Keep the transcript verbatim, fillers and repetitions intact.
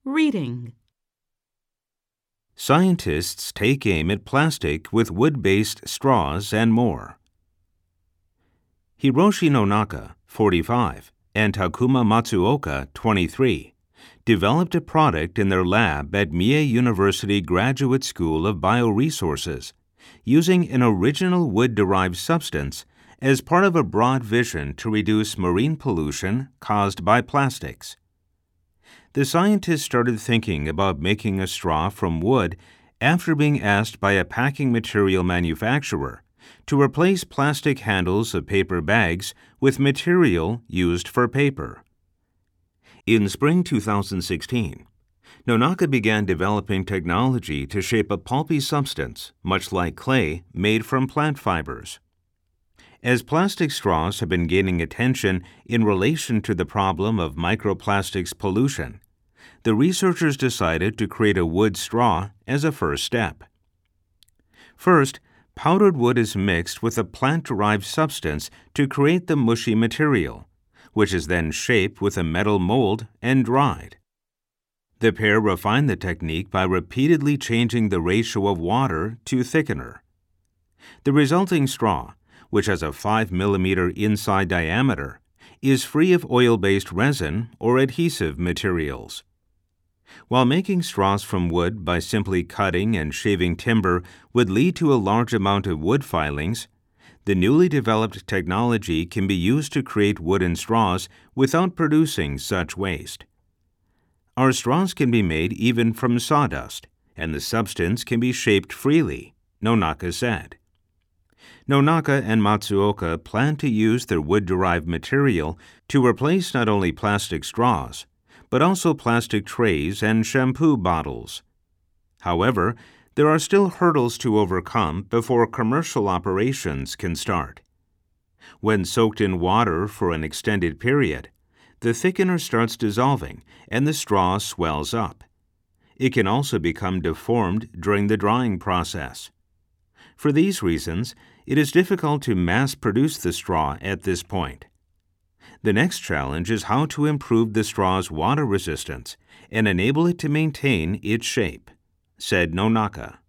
Reading. Scientists take aim at plastic with wood-based straws and more. Hiroshi Nonaka, forty-five, and Takuma Matsuoka, twenty-three, developed a product in their lab at Mie University Graduate School of Bioresources using an original wood-derived substance as part of a broad vision to reduce marine pollution caused by plastics. The scientists started thinking about making a straw from wood after being asked by a packing material manufacturer to replace plastic handles of paper bags with material used for paper. In spring two thousand sixteen, Nonaka began developing technology to shape a pulpy substance, much like clay, made from plant fibers. As plastic straws have been gaining attention in relation to the problem of microplastics pollution, the researchers decided to create a wood straw as a first step. First, powdered wood is mixed with a plant-derived substance to create the mushy material, which is then shaped with a metal mold and dried. The pair refine the technique by repeatedly changing the ratio of water to thickener. The resulting straw, which has a five millimeter inside diameter, is free of oil-based resin or adhesive materials. While making straws from wood by simply cutting and shaving timber would lead to a large amount of wood filings, the newly developed technology can be used to create wooden straws without producing such waste. Our straws can be made even from sawdust, and the substance can be shaped freely, Nonaka said. Nonaka and Matsuoka plan to use their wood-derived material to replace not only plastic straws, but also plastic trays and shampoo bottles. However, there are still hurdles to overcome before commercial operations can start. When soaked in water for an extended period, the thickener starts dissolving and the straw swells up. It can also become deformed during the drying process. For these reasons, it is difficult to mass-produce the straw at this point. The next challenge is how to improve the straw's water resistance and enable it to maintain its shape, said Nonaka.